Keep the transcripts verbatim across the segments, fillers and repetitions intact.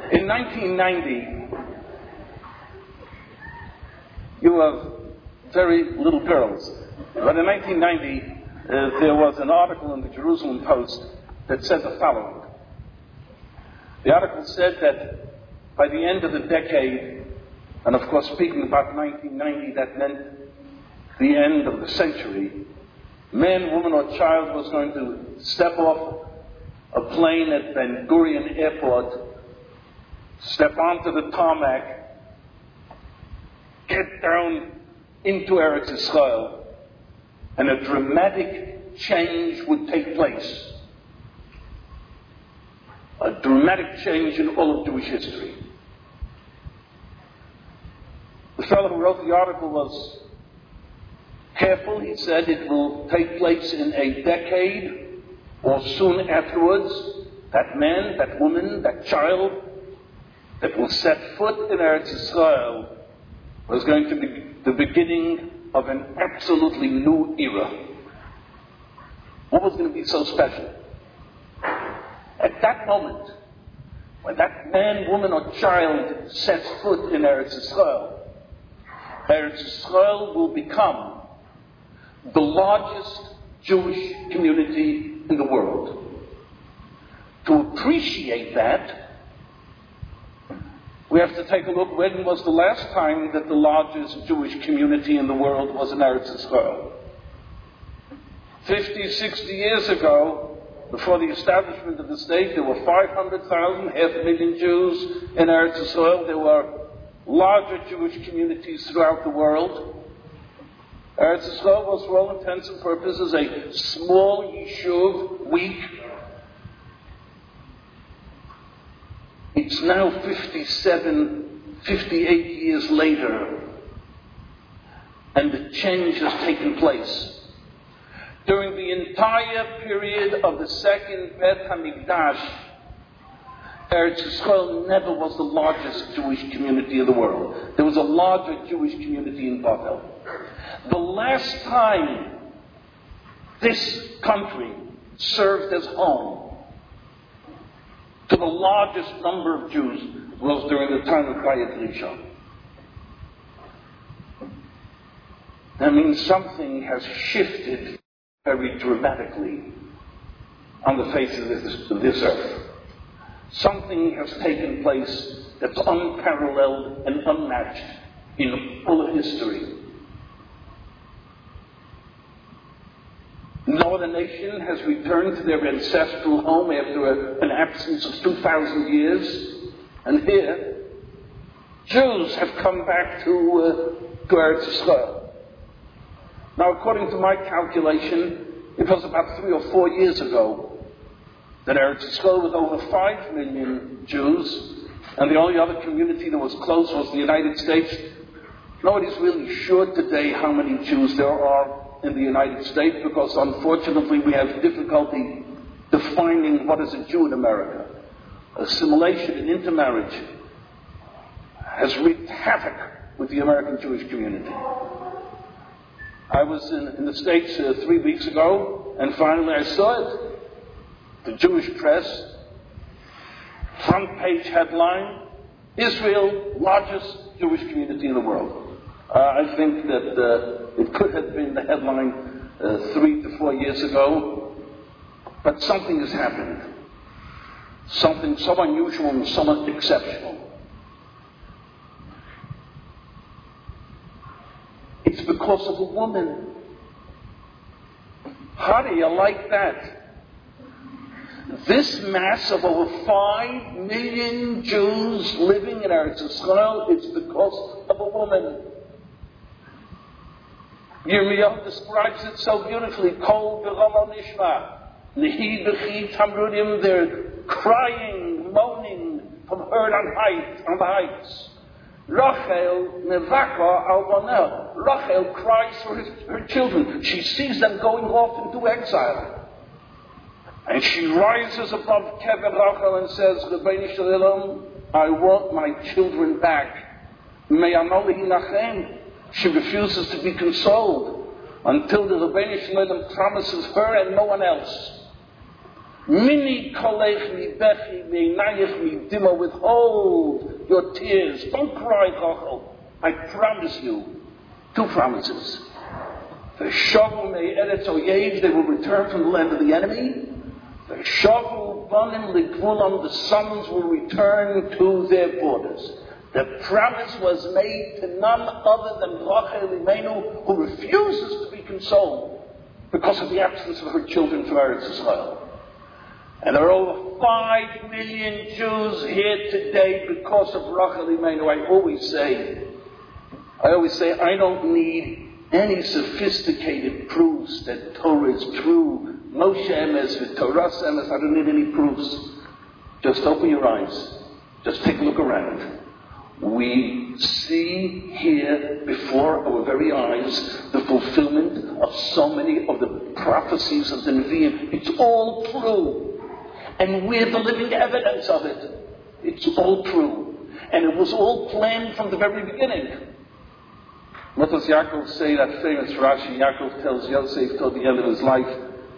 In nineteen ninety, you have very little girls, but in nineteen ninety, uh, there was an article in the Jerusalem Post that said the following. The article said that by the end of the decade, and of course speaking about nineteen ninety, that meant the end of the century, man, woman, or child was going to step off a plane at Ben Gurion Airport, step onto the tarmac, get down into Eretz Yisrael, and a dramatic change would take place. A dramatic change in all of Jewish history. The fellow who wrote the article was careful. He said it will take place in a decade or soon afterwards. That man, that woman, that child that will set foot in Eretz Yisrael was going to be the beginning of an absolutely new era. What was going to be so special? At that moment, when that man, woman, or child sets foot in Eretz Yisrael, Eretz Yisrael will become the largest Jewish community in the world. To appreciate that, we have to take a look, when was the last time that the largest Jewish community in the world was in Eretz Yisrael? Fifty, sixty years ago, before the establishment of the state, there were five hundred thousand, half a million Jews in Eretz Yisrael. There were larger Jewish communities throughout the world. Eretz Yisrael was, for all intents and purposes, a small yeshuv, weak. It's now fifty-seven, fifty-eight years later, and the change has taken place. During the entire period of the second Bet HaMikdash, Eretz Yisrael never was the largest Jewish community in the world. There was a larger Jewish community in Bavel. The last time this country served as home to the largest number of Jews was during the time of Bayit Rishon. That means something has shifted very dramatically on the face of this, of this earth. Something has taken place that's unparalleled and unmatched in all of history. No other nation has returned to their ancestral home after a, an absence of two thousand years. And here, Jews have come back to, uh, to Eretz Yisrael. Now, according to my calculation, it was about three or four years ago that Eretz Yisrael was over five million Jews, and the only other community that was close was the United States. Nobody's really sure today how many Jews there are in the United States, because unfortunately we have difficulty defining what is a Jew in America. Assimilation and intermarriage has wreaked havoc with the American Jewish community. I was in, in the States uh, three weeks ago, and finally I saw it. The Jewish press, front page headline, Israel, largest Jewish community in the world. Uh, I think that uh, it could have been the headline uh, three to four years ago, but something has happened. Something so unusual and so exceptional. It's because of a woman. How do you like that? This mass of over five million Jews living in Eretz Yisrael is because of a woman. Yirmiyahu describes it so beautifully. Kol v'rama nishma, nehi b'chi tamrudim. They're crying, moaning from heard on height, on the heights. Rachel nevaka al banel. Rachel cries for his, her children. She sees them going off into exile, and she rises above Kever Rachel and says, "Rebbeinu Shalom, I want my children back." Me'amali nachem. She refuses to be consoled until the Rebbeinu Shalom promises her and no one else Mini kolech mi bechi me'inayich mi dima, withhold your tears. Don't cry, Rachel. I promise you. Two promises. V'shavu me'eretz oyev, they will return from the land of the enemy. V'shavu banim ligvulam, the sons will return to their borders. The promise was made to none other than Rachel Imenu, who refuses to be consoled because of the absence of her children from Eretz Israel. And there are over five million Jews here today because of Rachel Imenu. I always say, I always say, I don't need any sophisticated proofs that Torah is true. Moshe Emes, Torah Emes, I don't need any proofs. Just open your eyes. Just take a look around. We see here before our very eyes the fulfillment of so many of the prophecies of the Nevi'im. It's all true. And we're the living evidence of it. It's all true. And it was all planned from the very beginning. What does Yaakov say, that famous Rashi? Yaakov tells Yosef toward the end of his life,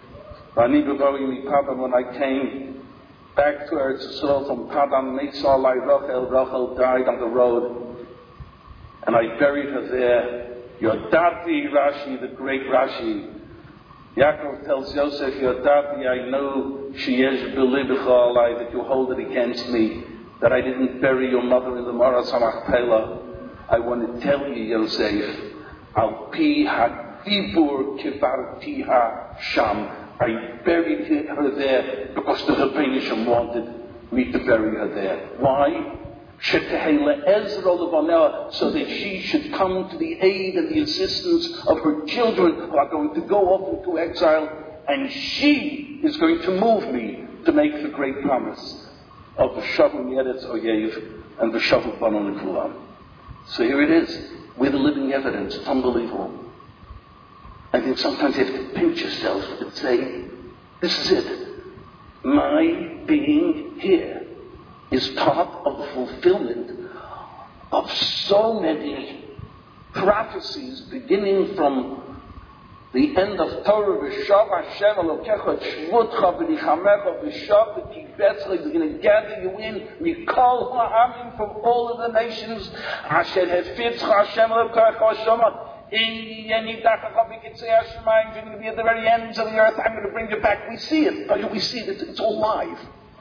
when I came back to Eretz Yisrael from Padam, Metzalai, Rachel, Rachel died on the road, and I buried her there. Yodati, Rashi, the great Rashi. Yaakov tells Yosef, Yodati, I know she is believable, that you hold it against me, that I didn't bury your mother in the Maras HaMachpelah. I want to tell you, Yosef, Al pi hadibur kivartiha sham. I buried her there because the Rebbeinu Shem wanted me to bury her there. Why? So that she should come to the aid and the assistance of her children who are going to go off into exile, and she is going to move me to make the great promise of the Shavu Yeretz Oyev and the Shavu Banon Lekulam. So here it is. We're the living evidence. It's unbelievable. I think sometimes you have to pinch yourself and say, this is it. My being here is part of the fulfillment of so many prophecies beginning from the end of Torah. V'shav Hashem Elokecha et shvutcha v'nichamecha v'shav v'tibetzcha. He's going to gather you in, mikol ha'amim, from all of the nations. Asher hefitzcha Hashem Elokecha Shoma. You're going to be at the very ends of the earth. I'm going to bring you back. We see it. We see it. It's all live.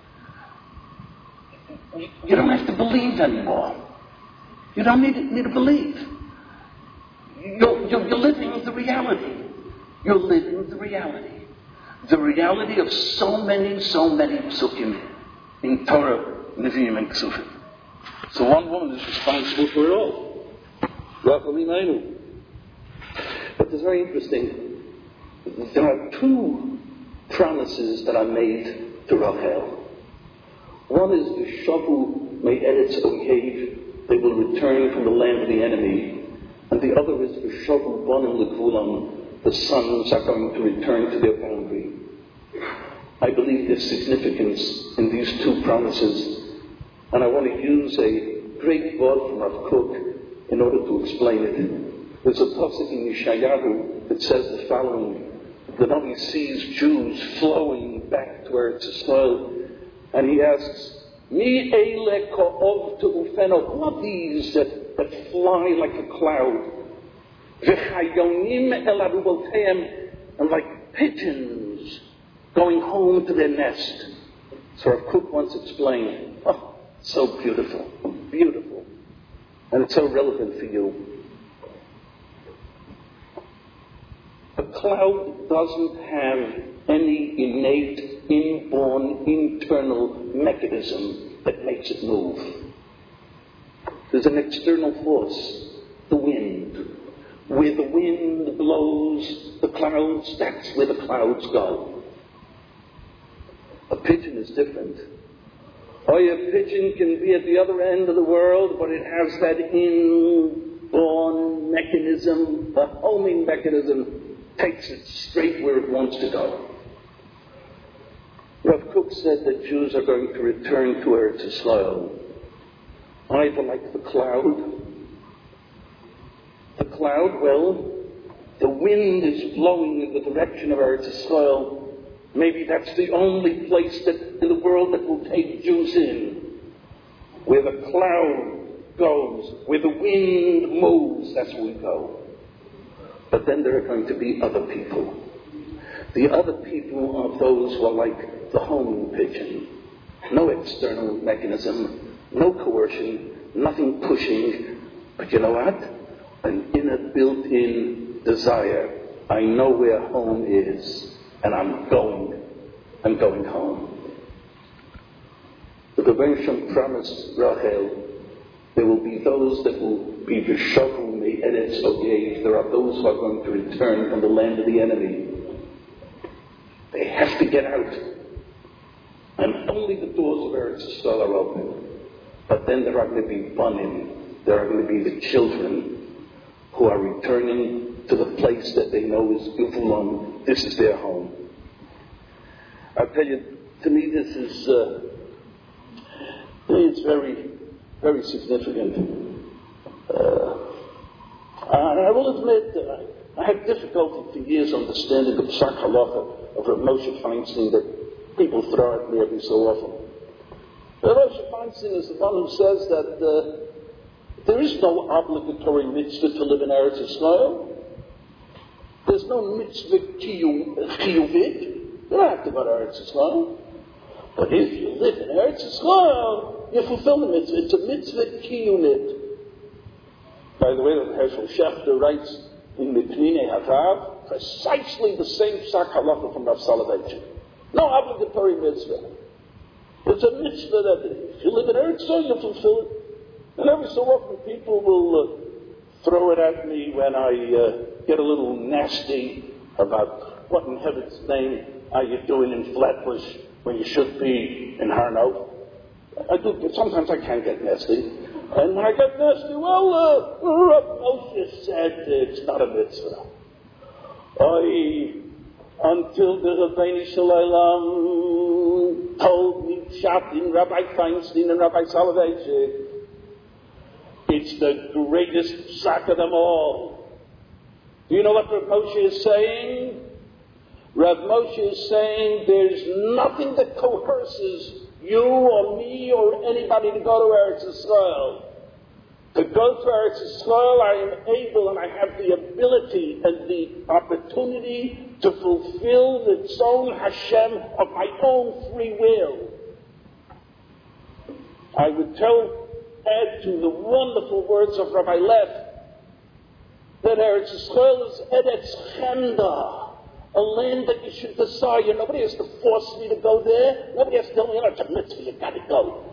You don't have to believe anymore. You don't need to, need to believe. You're, you're, you're living the reality. You're living the reality. The reality of so many, so many psukim in Torah, Nevi'im, and Ksufim. So one woman is responsible for it all. Rachel Imenu. But it's very interesting. There are two promises that are made to Rachel. One is the Shavu Me'eretz Oyev, they will return from the land of the enemy. And the other is the Shavu Banim Lekulam, the sons are going to return to their boundary. I believe there's significance in these two promises, and I want to use a great word from Rav Kook in order to explain it. There's a pasuk in Yeshayahu that says the following: the Navi sees Jews flowing back to Eretz Yisrael, and he asks, Mi eile ka'ov te'ufeno, who are these that, that fly like a cloud? V'chayonim el aruboteim, and like pigeons going home to their nest. So Rav Kook once explained, oh, so beautiful, beautiful, and it's so relevant for you. A cloud doesn't have any innate, inborn, internal mechanism that makes it move. There's an external force, the wind. Where the wind blows the clouds, that's where the clouds go. A pigeon is different. Oh, a pigeon can be at the other end of the world, but it has that inborn mechanism, the homing mechanism, takes it straight where it wants to go. Rav Kook said that Jews are going to return to Eretz Yisrael, either like the cloud. The cloud, well, the wind is blowing in the direction of Eretz Yisrael, Maybe that's the only place that in the world that will take Jews in. Where the cloud goes, where the wind moves, that's where we go. But then there are going to be other people. The other people are those who are like the homing pigeon. No external mechanism, no coercion, nothing pushing. But you know what? An inner built-in desire. I know where home is, and I'm going. I'm going home. The Rebbeinu Shem promised Rachel, there will be those that will be v'shavu me'eretz ogev. There are those who are going to return from the land of the enemy. They have to get out. And only the doors of Eretz Yisrael are open. But then there are going to be banim. There are going to be the children who are returning to the place that they know is Gevulon. This is their home. I'll tell you, to me this is, uh, to me it's very, very significant. Uh, and I will admit that I, I had difficulty for years understanding the Psak Halacha of Rav Moshe Feinstein that people throw at me every so often. Rav Moshe Feinstein is the one who says that uh, there is no obligatory mitzvah to live in Eretz Yisrael. There's no mitzvah chiyuvit. You don't have to go to Eretz Yisrael. But if you live in Eretz Yisrael, you fulfill the mitzvah. It's a mitzvah kiyunit. By the way, the Hershel Schachter writes in Mipnei Hatav precisely the same psak halacha from Rav Soloveitchik. No obligatory mitzvah. It's a mitzvah that if you live in Eretz Yisrael, you fulfill it. And every so often people will uh, throw it at me when I uh, get a little nasty about what in heaven's name are you doing in Flatbush when you should be in Harnow. I do, sometimes I can get nasty. And I get nasty, well, uh, Rav Moshe said it's not a mitzvah. I, until the Rebbeinu Shalom told me, shot in Rabbi Feinstein and Rabbi Soloveitchik, it's the greatest psak of them all. Do you know what Rav Moshe is saying? Rav Moshe is saying there's nothing that coerces you or me or anybody to go to Eretz Yisrael. To go to Eretz Yisrael, I am able and I have the ability and the opportunity to fulfill the Tzon Hashem of my own free will. I would tell, add to the wonderful words of Rabbi Lev, that Eretz Yisrael is Eretz Chemda. A land that you should desire. Nobody has to force me to go there. Nobody has to tell me, oh, it's a mitzvah, you gotta go.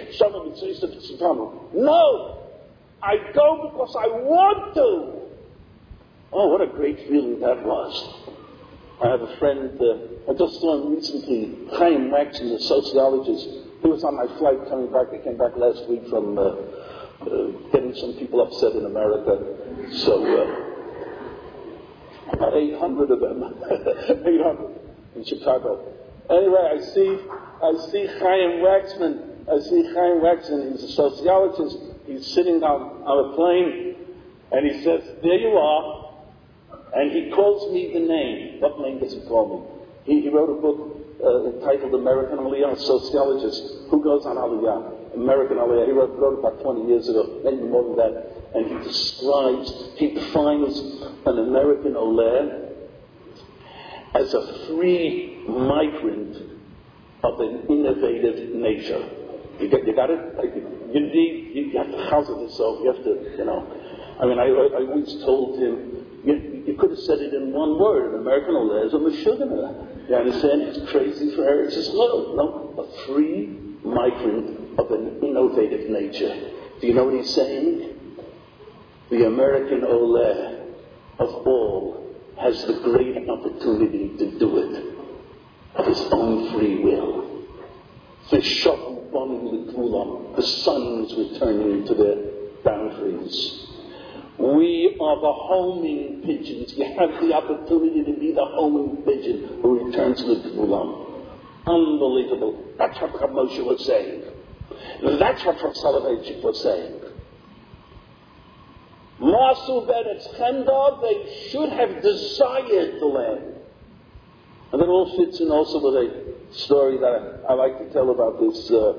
No! I go because I want to. Oh, what a great feeling that was. I have a friend, uh, I just saw him recently, Chaim Waxman, the sociologist. He was on my flight coming back. I came back last week from uh, uh, getting some people upset in America. So, uh, about eight hundred of them, eight hundred in Chicago. Anyway, I see, I see Chaim Waxman. I see Chaim Waxman. He's a sociologist. He's sitting on, on a plane, and he says, "There you are." And he calls me the name. What name does he call me? He, he wrote a book uh, entitled "American Aliyah." A sociologist who goes on Aliyah, American Aliyah. He wrote, wrote about twenty years ago, maybe more than that. And he describes, he defines an American Oleh as a free migrant of an innovative nature. You got, you got it? Like, you need, you have to house it yourself. You have to, you know. I mean, I, I once told him, you, you could have said it in one word. An American Oleh is a Meshuggah. You understand? It's crazy for Eretz Yisrael. No, a free migrant of an innovative nature. Do you know what he's saying? The American Oleh of all has the great opportunity to do it of his own free will. The sun is returning to their boundaries. We are the homing pigeons. You have the opportunity to be the homing pigeon who returns to the Gvulam. Unbelievable. That's what Rav Moshe was saying. That's what Rav Soloveitchik was saying. Masu Beretz Chemda, they should have desired the land. And that all fits in also with a story that I, I like to tell about this uh,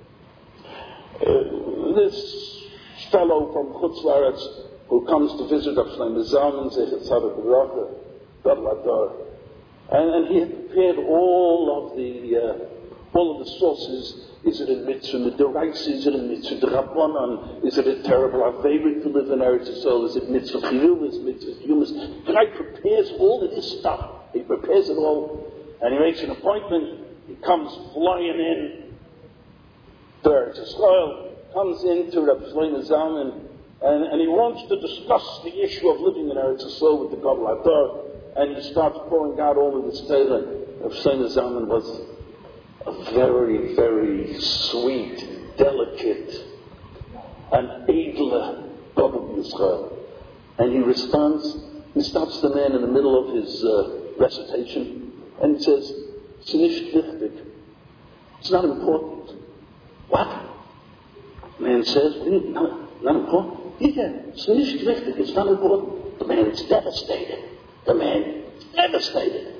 uh, this fellow from Chutz La'aretz who comes to visit Rav Shlomo Zalman Zecher Tzaddik V'Bracha, God Lador, and, and he had prepared all of the uh, all of the sources. Is it a mitzvah midoraisa? Is it a mitzvah d'Rabbanan? Is it a terrible aveira to live in Eretz Yisrael? Is it mitzvah chiyuvas, mitzvah chiyuvas? The guy prepares all of this stuff. He prepares it all, and he makes an appointment. He comes flying in to Eretz Yisrael, comes into Rav Shlomo Zalman, and, and he wants to discuss the issue of living in Eretz Yisrael with the Gadol Hador, and he starts pouring out all of this Torah. Rav Shlomo Zalman was a very, very sweet, delicate, and edler Gadol Yisrael. And he responds, he stops the man in the middle of his uh, recitation, and he says, "It's nicht wichtig. It's not important." What? The man says, "No, not important." Yeah, it's nicht wichtig. It's not important. The man is devastated. The man is devastated.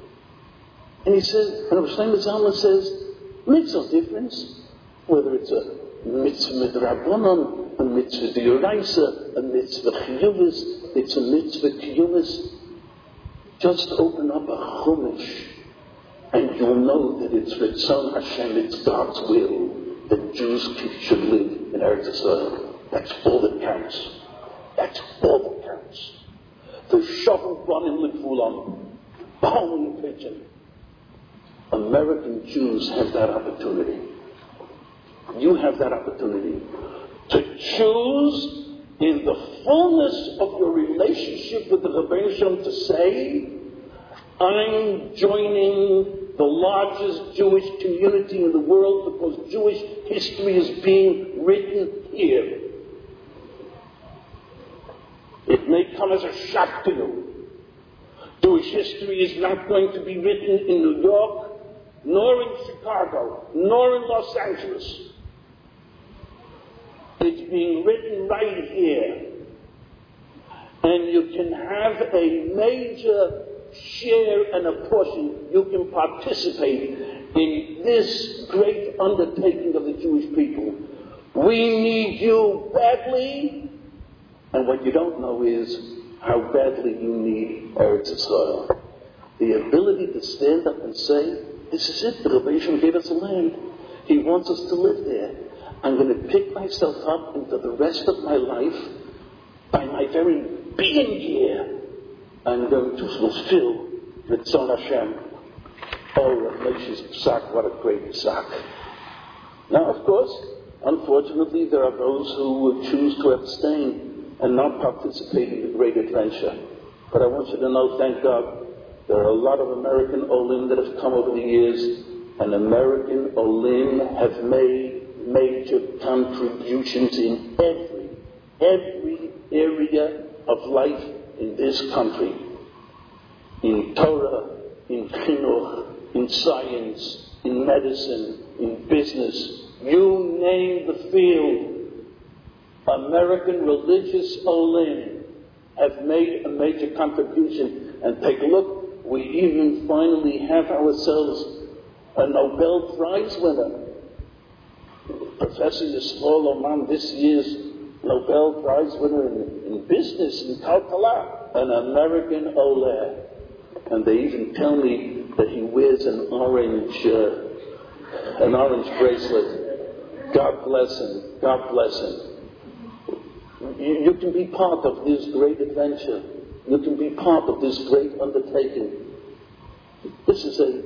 And he says, and Rav Shlomo Zalman says, makes no difference whether it's a mitzvah midrabanan, a mitzvah d'oraisa, a mitzvah chiyuvas, it's a mitzvah kiyuvas. Just open up a chumash, and you'll know that it's Ritzon Hashem, it's God's will that Jews should live in Eretz Yisrael. That's all that counts. That's all that counts. The shovel running l'gvulam, bowling pigeon. American Jews have that opportunity. You have that opportunity to choose in the fullness of your relationship with the Rebbeinu Shalom to say, I'm joining the largest Jewish community in the world because Jewish history is being written here. It may come as a shock to you. Jewish history is not going to be written in New York, nor in Chicago, nor in Los Angeles. It's being written right here. And you can have a major share and a portion. You can participate in this great undertaking of the Jewish people. We need you badly. And what you don't know is how badly you need Eretz Yisrael. The ability to stand up and say, this is it, the Rebbeinu Shalom gave us a land. He wants us to live there. I'm going to pick myself up into the rest of my life by my very being here. I'm going to fulfill Ritzon Hashem. Oh, Rav Moshe's psak, what a great psak. Now, of course, unfortunately, there are those who choose to abstain and not participate in the great adventure. But I want you to know, thank God, there are a lot of American Olim that have come over the years, and American Olim have made major contributions in every, every area of life in this country. In Torah, in Chinuch, in science, in medicine, in business. You name the field. American religious Olim have made a major contribution. And take a look, we even finally have ourselves a Nobel Prize winner. Professor Yisrael Oman, this year's Nobel Prize winner in, in business, in Kalkala, an American Oleh. And they even tell me that he wears an orange, uh, an orange bracelet. God bless him. God bless him. You, you can be part of this great adventure. You can be part of this great undertaking. This is a...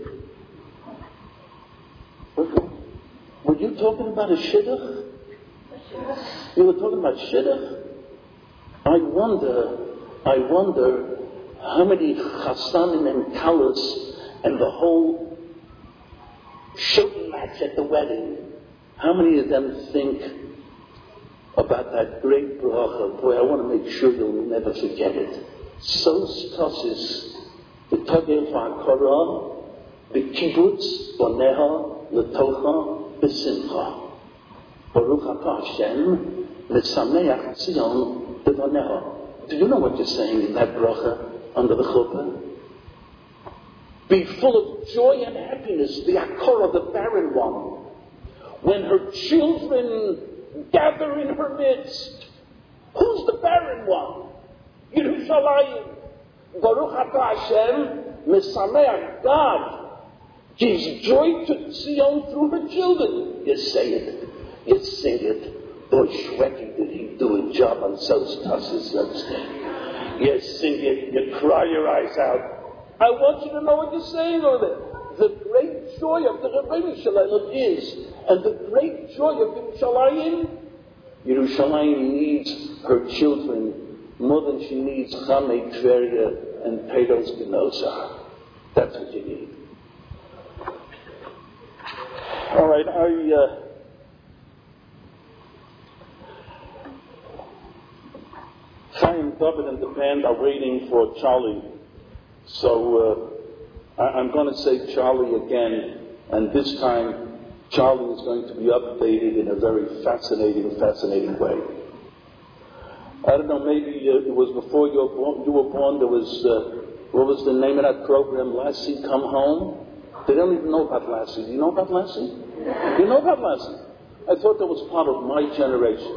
Were you talking about a shidduch? You were talking about shidduch? I wonder, I wonder how many chassanim and kalas and the whole shooting match at the wedding, how many of them think about that great bracha? Boy, I want to make sure you'll never forget it. So tosses the tagel v'akara, the kibbutz boneha l'tocha b'simcha. Baruch atah Hashem l'sameach Zion b'voneha. Do you know what you're saying in that bracha under the chuppah? be full of joy and happiness, the Akora, the barren one, when her children gather in her midst. Who's the barren one? Yerushalayim. Baruch atah Hashem, Mesameach, God gives joy to Zion through her children. You say it, you sing it. Boy, Shweki, did he do a job on those tusses, you understand? You sing it, you cry your eyes out. I want you to know what you're saying over there. The great joy of the Rebbeinu Shalom is, and the great joy of Yerushalayim, Yerushalayim needs her children more than she needs Chamei Tveria and Peros Genosa. That's what you need. All right, I... Uh, Chaim, David, and the band are waiting for Charlie. So uh, I, I'm going to say Charlie again, and this time Charlie is going to be updated in a very fascinating, fascinating way. I don't know, maybe uh, it was before you were born, you were born there was, uh, what was the name of that program, Lassie Come Home? They don't even know about Lassie. Do you know about Lassie? Do you know about Lassie? I thought that was part of my generation.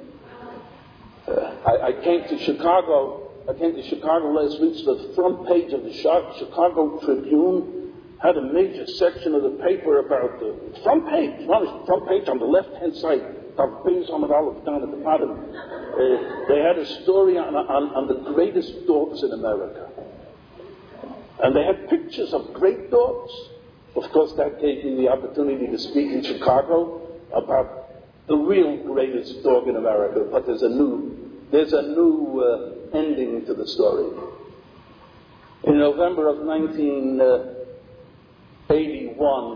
Uh, I, I came to Chicago. I came to Chicago last week, so the front page of the Chicago Tribune had a major section of the paper about the front page, front page on the left-hand side, down at the bottom. Uh, they had a story on, on, on the greatest dogs in America. And they had pictures of great dogs. Of course, that gave me the opportunity to speak in Chicago about the real greatest dog in America. But there's a new, there's a new uh, ending to the story. In November of nineteen eighty-one,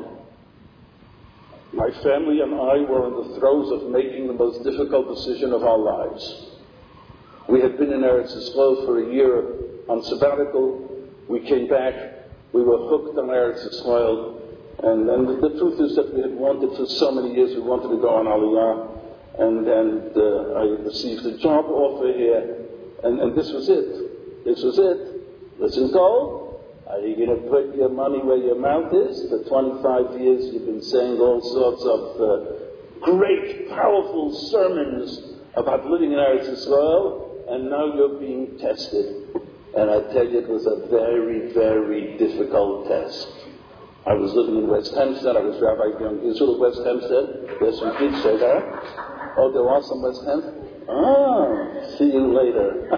my family and I were in the throes of making the most difficult decision of our lives. We had been in Eretz Yisrael for a year on sabbatical. We came back. We were hooked on Eretz Yisrael. And, and the, the truth is that we had wanted for so many years, we wanted to go on Aliyah. And, and uh, I received a job offer here. And, and this was it. This was it. Listen, go. Are you going to put your money where your mouth is? For twenty-five years you've been saying all sorts of uh, great, powerful sermons about living in Eretz Yisrael, and now you're being tested. And I tell you, it was a very, very difficult test. I was living in West Hempstead. I was Rabbi Young Israel of West Hempstead. Yes, we did say that. Oh, there was some West Hempstead? Ah, see you later.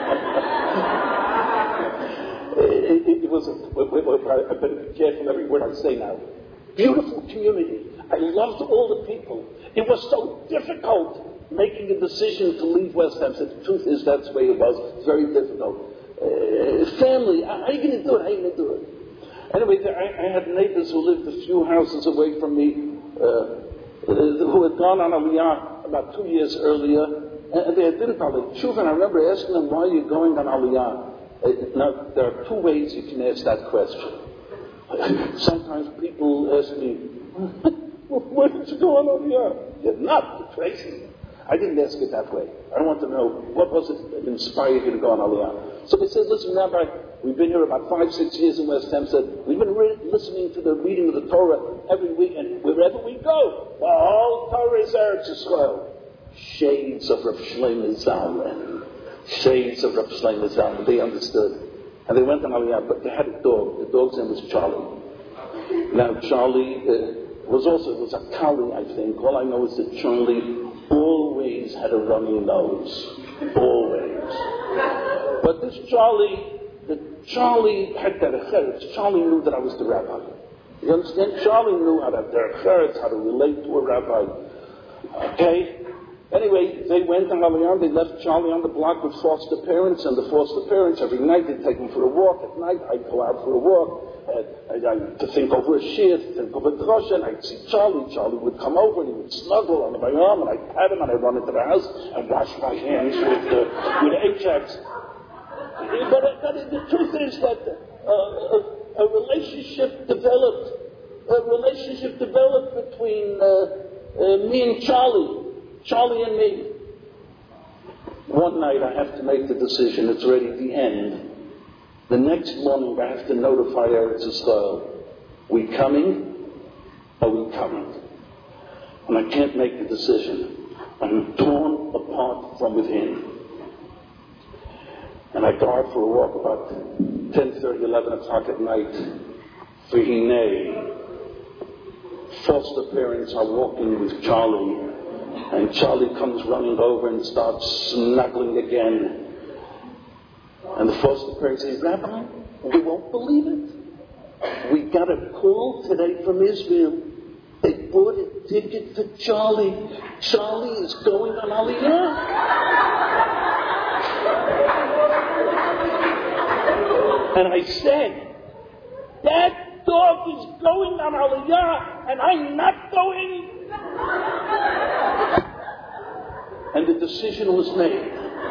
it, it, it was, a, I better be careful every word I say now. Beautiful community. I loved all the people. It was so difficult making a decision to leave West Hempstead. The truth is, that's the way it was. It's very difficult. Uh, family, how are you going to do it? How are you going to do it? Anyway, I, I had neighbors who lived a few houses away from me, uh, who had gone on Aliyah about two years earlier, and they didn't tell the truth. And I remember asking them, why are you going on Aliyah? Uh, now, there are two ways you can ask that question. Sometimes people ask me, why did you go on Aliyah? You're not, you're crazy. I didn't ask it that way. I want to know, what was it that inspired you to go on Aliyah? So they said, listen, Rabbi, we've been here about five, six years in West Hempstead. We've been re- listening to the reading of the Torah every week, and wherever we go, the whole Torah is Eretz Yisrael. Shades of Rav Shlomo Zalman. Shades of Rav Shlomo Zalman. They understood. And they went on Aliyah, but they had a dog. The dog's name was Charlie. Now, Charlie uh, was also, was a collie, I think. All I know is that Charlie always had a runny nose. Always. But this Charlie, the Charlie had derech. Charlie knew that I was the rabbi. You understand? Charlie knew how to derech, how to relate to a rabbi. Okay? Anyway, they went on Aliyah, they left Charlie on the block with foster parents, and the foster parents, every night they'd take him for a walk. At night, I'd go out for a walk, and I'd, to think over a shir, to think over a drasha, and I'd see Charlie. Charlie would come over, and he would snuggle under my arm, and I'd pat him, and I'd run into the house, and wash my hands with, uh, with Ajax. But, uh, but the truth is that uh, a, a relationship developed, a relationship developed between uh, uh, me and Charlie. Charlie and me. One night I have to make the decision. It's already the end. The next morning I have to notify Eretz Yisrael, we coming or we coming? And I can't make the decision. I'm torn apart from within. And I go out for a walk about ten thirty, eleven o'clock at night. V'hinei, foster parents are walking with Charlie, and Charlie comes running over and starts snuggling again. And the foster parents say, Rabbi, you won't believe it. We got a call today from Israel. They bought a ticket for Charlie. Charlie is going on Aliyah. And I said, that dog is going on Aliyah, and I'm not going. And the decision was made.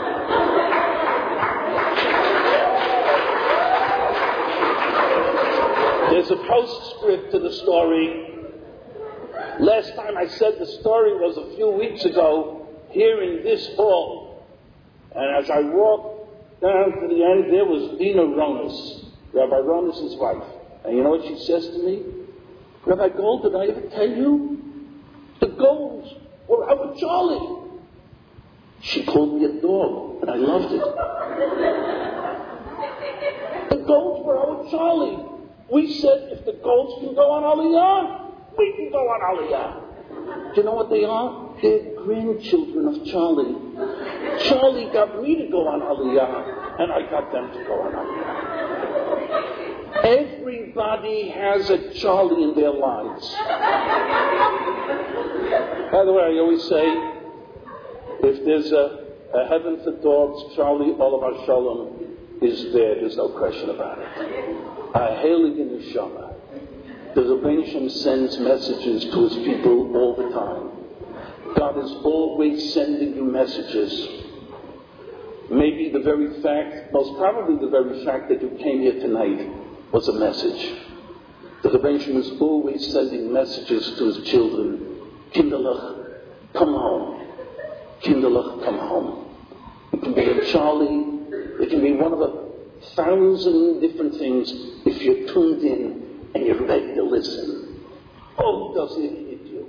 There's a postscript to the story. Last time I said the story was a few weeks ago here in this hall. And as I walked down to the end, there was Dina Ronis, Rabbi Ronis' wife. And you know what she says to me? Rabbi Gold, did I ever tell you? The golds were our Charlie. She called me a dog, and I loved it. The golds were our Charlie. We said if the golds can go on Aliyah, we can go on Aliyah. Do you know what they are? They're grandchildren of Charlie. Charlie got me to go on Aliyah, and I got them to go on Aliyah. Everybody has a Charlie in their lives. By the way, I always say, if there's a, a heaven for dogs, Charlie Oliver Shalom is there. There's no question about it. A Heilige Neshama. The Rebbeinu Shem sends messages to his people all the time. God is always sending you messages. Maybe the very fact, most probably the very fact that you came here tonight was a message. The Rebbeinu Shem is always sending messages to his children. Kinderlach, come home. Kinderlach, come home. It can be a Charlie. It can be one of a thousand different things if you're tuned in and you're ready to listen. Oh, does it hit you?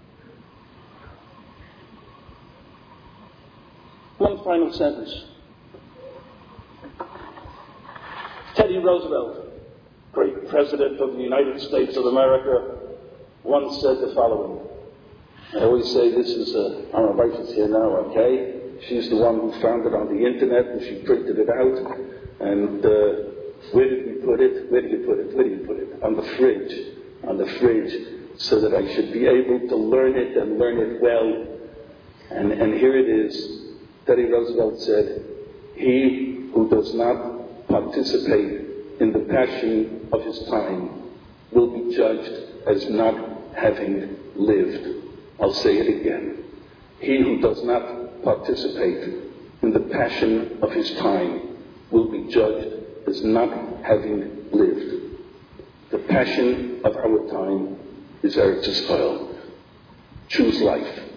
One final sentence. Teddy Roosevelt, great president of the United States of America, once said the following. I always say this is, uh, our wife is here now, okay? She's the one who found it on the internet and she printed it out. And uh, where did we put it? Where did you put it? Where did you put it? On the fridge. On the fridge. So that I should be able to learn it and learn it well. And, and here it is. Teddy Roosevelt said, he who does not participate in the passion of his time will be judged as not having lived. I'll say it again. He who does not participate in the passion of his time will be judged as not having lived. The passion of our time is Eretz Yisrael. Choose life.